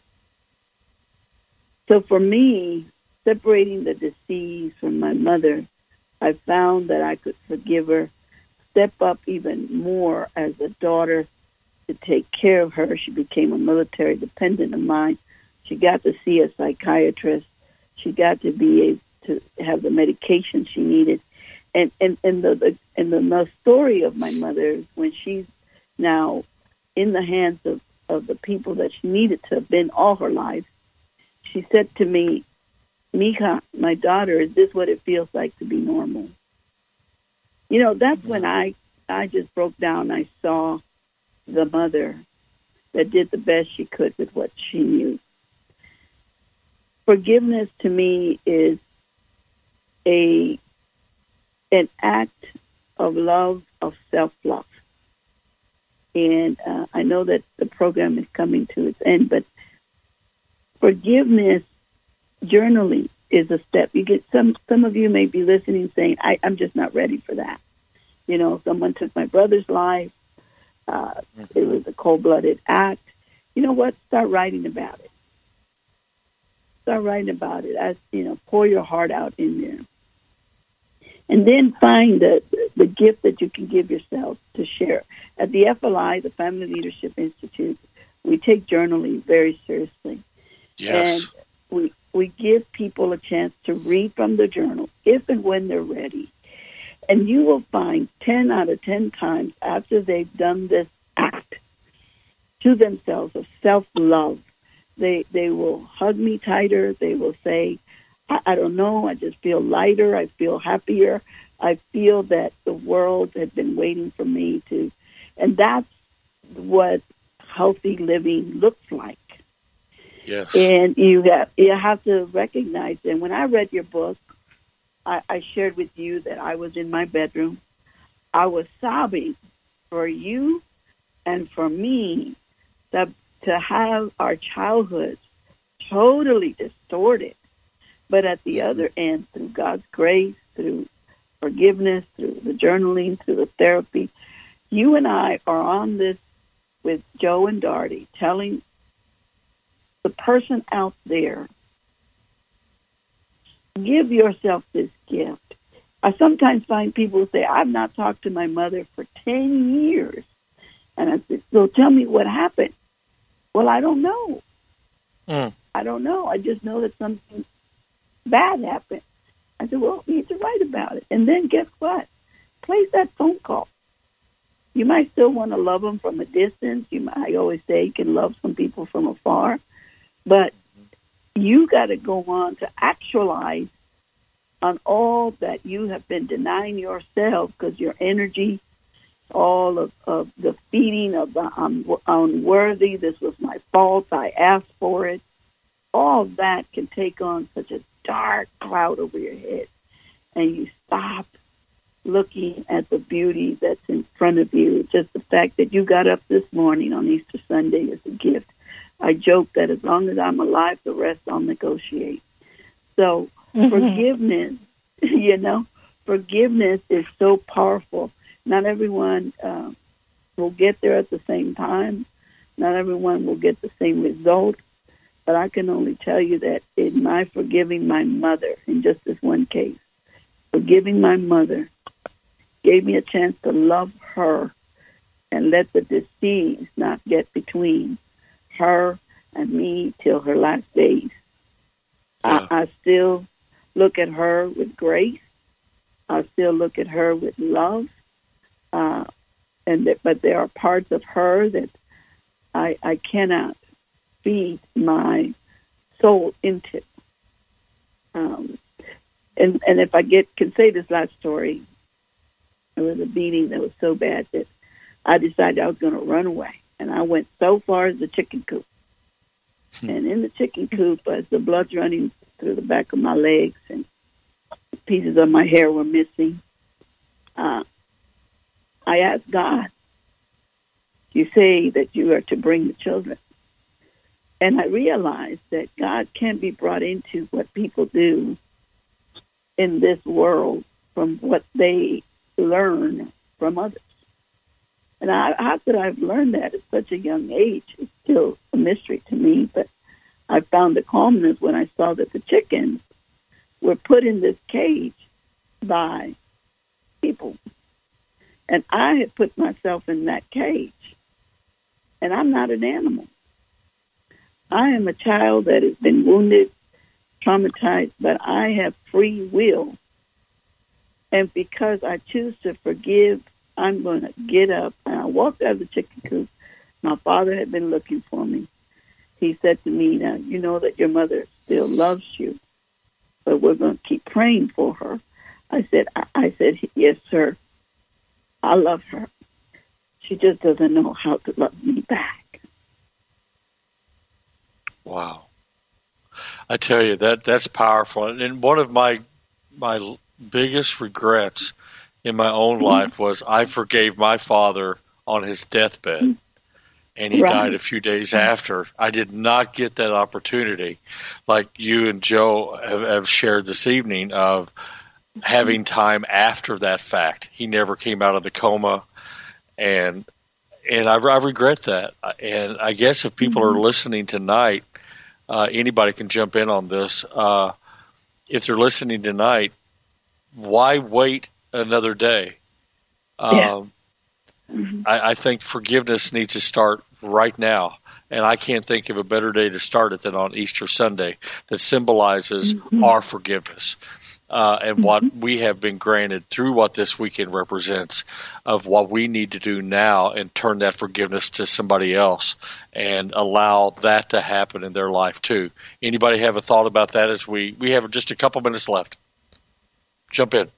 So for me, separating the disease from my mother, I found that I could forgive her, step up even more as a daughter to take care of her. She became a military dependent of mine. She got to see a psychiatrist. She got to be able to have the medication she needed. And and, and the, the and the, the story of my mother is when she's now in the hands of, of the people that she needed to have been all her life, she said to me, "Mija, my daughter, is this what it feels like to be normal?" You know, that's mm-hmm. when I, I just broke down. I saw the mother that did the best she could with what she knew. Forgiveness to me is a an act of love, of self-love. And uh, I know that the program is coming to its end, but forgiveness, journaling, is a step. You get some. Some of you may be listening, saying, I, "I'm just not ready for that." You know, someone took my brother's life. Uh, mm-hmm. It was a cold-blooded act. You know what? Start writing about it. Start writing about it. As you know, pour your heart out in there, and then find the the gift that you can give yourself to share. At the F L I, the Family Leadership Institute, we take journaling very seriously. Yes. And we we give people a chance to read from the journal if and when they're ready. And you will find ten out of ten times after they've done this act to themselves of self-love, they they will hug me tighter. They will say, I, I don't know, I just feel lighter. I feel happier. I feel that the world has been waiting for me to. And that's what healthy living looks like. Yes. And you have, you have to recognize, and when I read your book, I, I shared with you that I was in my bedroom. I was sobbing for you and for me that, to have our childhoods totally distorted. But at the other end, through God's grace, through forgiveness, through the journaling, through the therapy, you and I are on this with Joe and Darty, telling the person out there, give yourself this gift. I sometimes find people say, I've not talked to my mother for ten years. And I said, so tell me what happened. Well, I don't know. Mm. I don't know. I just know that something bad happened. I said, well, you need to write about it. And then guess what? Place that phone call. You might still want to love them from a distance. You might, I always say you can love some people from afar. But you got to go on to actualize on all that you have been denying yourself because your energy, all of, of the feeding of the I'm unworthy, this was my fault, I asked for it, all that can take on such a dark cloud over your head. And you stop looking at the beauty that's in front of you. Just the fact that you got up this morning on Easter Sunday is a gift. I joke that as long as I'm alive, the rest I'll negotiate. So mm-hmm. forgiveness, you know, forgiveness is so powerful. Not everyone uh, will get there at the same time. Not everyone will get the same result. But I can only tell you that in my forgiving my mother, in just this one case, forgiving my mother gave me a chance to love her and let the disease not get between her and me till her last days. Yeah. I, I still look at her with grace. I still look at her with love. Uh, and that, but there are parts of her that I, I cannot feed my soul into. Um, and and if I get can say this last story, it was a beating that was so bad that I decided I was going to run away. And I went so far as the chicken coop. Hmm. And in the chicken coop, as the blood's running through the back of my legs and pieces of my hair were missing, uh, I asked God, you say that you are to bring the children. And I realized that God can't be brought into what people do in this world from what they learn from others. And I, how could I have learned that at such a young age? It's still a mystery to me, but I found the calmness when I saw that the chickens were put in this cage by people. And I had put myself in that cage. And I'm not an animal. I am a child that has been wounded, traumatized, but I have free will. And because I choose to forgive, I'm going to get up. And I walked out of the chicken coop. My father had been looking for me. He said to me, now, you know that your mother still loves you, but we're going to keep praying for her. I said, I, I said, yes, sir. I love her. She just doesn't know how to love me back. Wow. I tell you, that that's powerful. And one of my my biggest regrets in my own mm-hmm. life was I forgave my father on his deathbed, mm-hmm. and he right. died a few days after. I did not get that opportunity like you and Joe have, have shared this evening of having time after that fact. He never came out of the coma, and and I, I regret that. And I guess if people mm-hmm. are listening tonight, uh, anybody can jump in on this. Uh, if they're listening tonight, why wait another day? Um, yeah. mm-hmm. I, I think forgiveness needs to start right now. And I can't think of a better day to start it than on Easter Sunday that symbolizes mm-hmm. our forgiveness. Uh, and mm-hmm. what we have been granted through what this weekend represents of what we need to do now and turn that forgiveness to somebody else and allow that to happen in their life too. Anybody have a thought about that as we, we have just a couple minutes left? Jump in.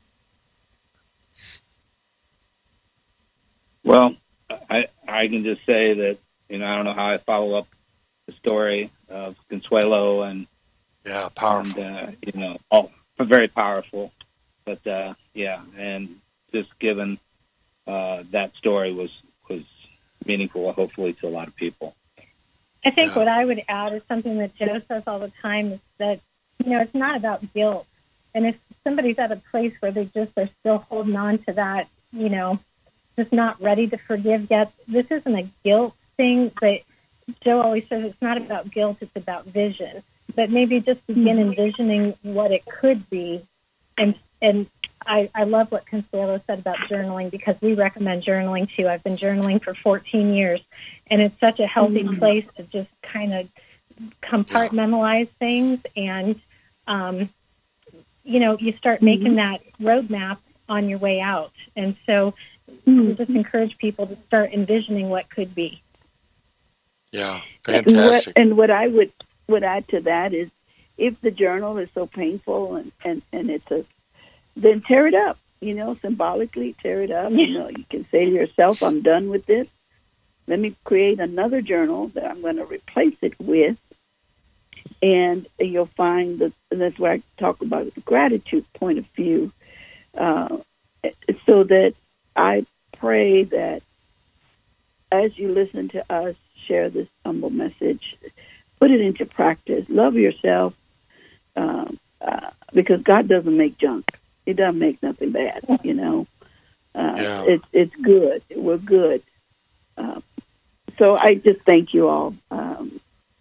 Well, I, I can just say that, you know, I don't know how I follow up the story of Consuelo and, yeah, powerful. And, uh, you know, all. Very powerful, but uh, yeah, and just given uh, that story was was meaningful, hopefully, to a lot of people. I think yeah. what I would add is something that Joe says all the time is that, you know, it's not about guilt. And if somebody's at a place where they just are still holding on to that, you know, just not ready to forgive yet, this isn't a guilt thing. But Joe always says it's not about guilt; it's about vision. But maybe just begin envisioning what it could be. And and I, I love what Consuelo said about journaling, because we recommend journaling too. I've been journaling for fourteen years, and it's such a healthy mm-hmm. place to just kind of compartmentalize things. And, um, you know, you start mm-hmm. making that roadmap on your way out. And so mm-hmm. we just encourage people to start envisioning what could be. Yeah, fantastic. And what, and what I would... would add to that is, if the journal is so painful and, and, and it's a, then tear it up, you know, symbolically tear it up. You know, you can say to yourself, I'm done with this. Let me create another journal that I'm going to replace it with. And you'll find that, and that's what I talk about the gratitude point of view. Uh, so that I pray that as you listen to us share this humble message, put it into practice. Love yourself, um, uh, because God doesn't make junk. He doesn't make nothing bad, you know. Uh, yeah. It's it's good. We're good. Uh, so I just thank you all. Um,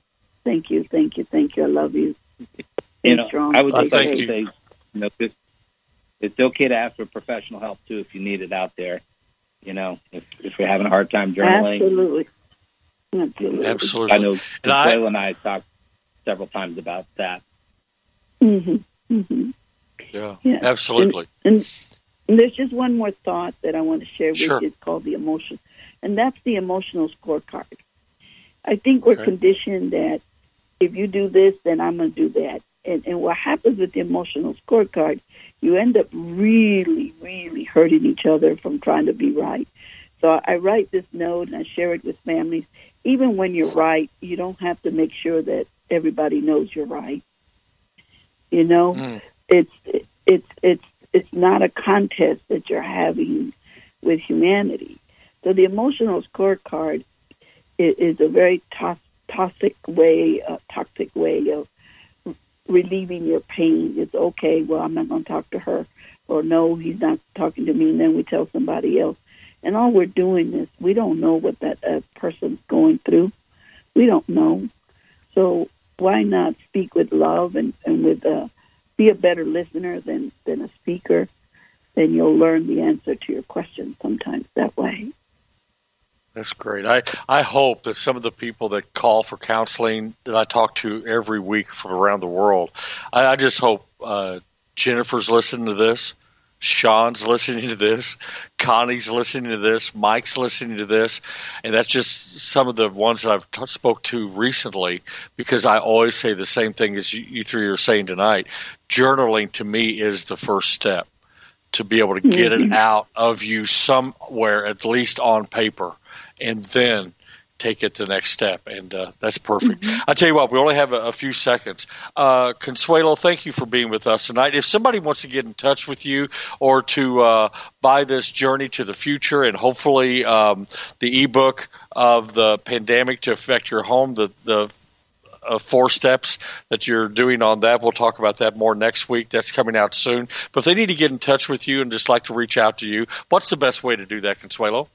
Thank you, thank you, thank you. I love you. You know, strong. I would Uh, just thank like to you. say, you know, it's, it's okay to ask for professional help too if you need it out there. You know, if if you're having a hard time journaling. Absolutely. Absolutely. Absolutely. I know And I- Consuelo and I talked several times about that. Mm-hmm. Mm-hmm. Yeah, Yeah. absolutely. And, and there's just one more thought that I want to share with Sure. you. It's called the emotion, and that's the emotional scorecard. I think we're Okay. conditioned that if you do this, then I'm going to do that. And, and what happens with the emotional scorecard, you end up really, really hurting each other from trying to be right. So I write this note and I share it with families. Even when you're right, you don't have to make sure that everybody knows you're right. You know, Mm. it's it's it's it's not a contest that you're having with humanity. So the emotional scorecard is, is a very to- toxic way, a toxic way of relieving your pain. It's okay. Well, I'm not going to talk to her, or no, he's not talking to me. And then we tell somebody else. And all we're doing is we don't know what that uh, person's going through. We don't know. So why not speak with love and, and with uh, be a better listener than, than a speaker? Then you'll learn the answer to your question sometimes that way. That's great. I, I hope that some of the people that call for counseling that I talk to every week from around the world, I, I just hope uh, Jennifer's listening to this, Sean's listening to this, Connie's listening to this, Mike's listening to this, and that's just some of the ones that I've t- spoke to recently, because I always say the same thing as you, you three are saying tonight. Journaling to me is the first step to be able to get Mm-hmm. it out of you somewhere, at least on paper, and then take it to the next step. And uh, that's perfect. Mm-hmm. I tell you what, we only have a, a few seconds. Uh, Consuelo, thank you for being with us tonight. If somebody wants to get in touch with you or to uh, buy this Journey to the Future and hopefully um, the ebook of the pandemic to affect your home, the, the uh, four steps that you're doing on that, we'll talk about that more next week. That's coming out soon. But if they need to get in touch with you and just like to reach out to you, what's the best way to do that, Consuelo?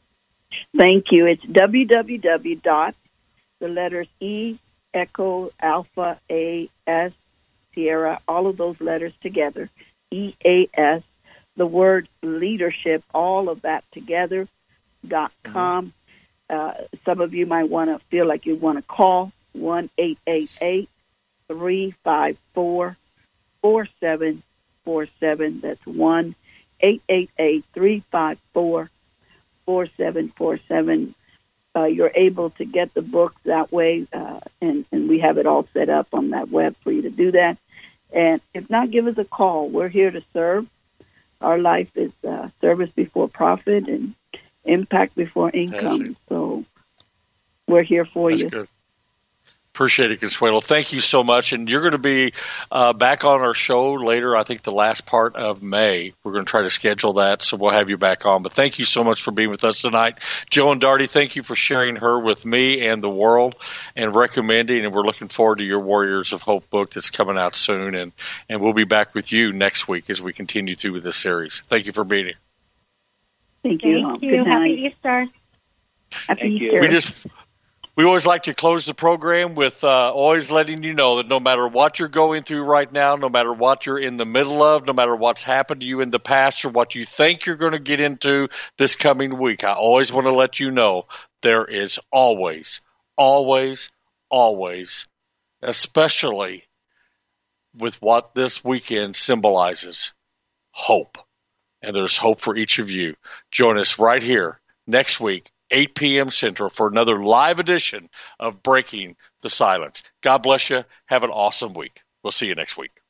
Thank you. It's www dot the letters E, Echo, Alpha, A, S, Sierra, all of those letters together, E A S, the word leadership, all of that together, dot com. Uh, some of you might want to feel like you want to call one eight eight eight, three five four, four seven four seven. That's one eight eight eight, three five four, four seven four seven. Uh, you're able to get the book that way, uh, and, and we have it all set up on that web for you to do that. And if not, give us a call. We're here to serve. Our life is uh, service before profit and impact before income. So we're here for That's you. good. Appreciate it, Consuelo. Thank you so much. And you're going to be uh, back on our show later, I think the last part of May. We're going to try to schedule that, so we'll have you back on. But thank you so much for being with us tonight. Joan Darty, thank you for sharing her with me and the world and recommending, and we're looking forward to your Warriors of Hope book that's coming out soon. And, and we'll be back with you next week as we continue through with this series. Thank you for being here. Thank you. Thank Good you. night. Happy Easter. Happy Thank you. Easter. We just we always like to close the program with uh, always letting you know that no matter what you're going through right now, no matter what you're in the middle of, no matter what's happened to you in the past or what you think you're going to get into this coming week, I always want to let you know there is always, always, always, especially with what this weekend symbolizes, hope. And there's hope for each of you. Join us right here next week, eight p.m. Central, for another live edition of Breaking the Silence. God bless you. Have an awesome week. We'll see you next week.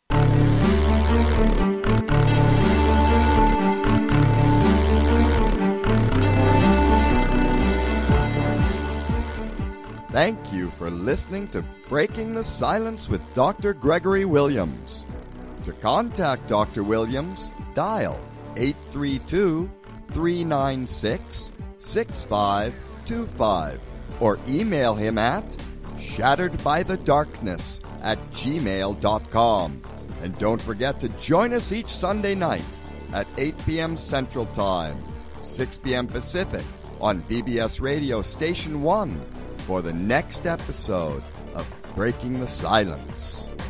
Thank you for listening to Breaking the Silence with Doctor Gregory Williams. To contact Doctor Williams, dial eight three two, three nine six, six five two five or email him at shatteredbythedarkness at gmail dot com. And don't forget to join us each Sunday night at eight p.m. Central Time, six p.m. Pacific on B B S Radio Station one, for the next episode of Breaking the Silence.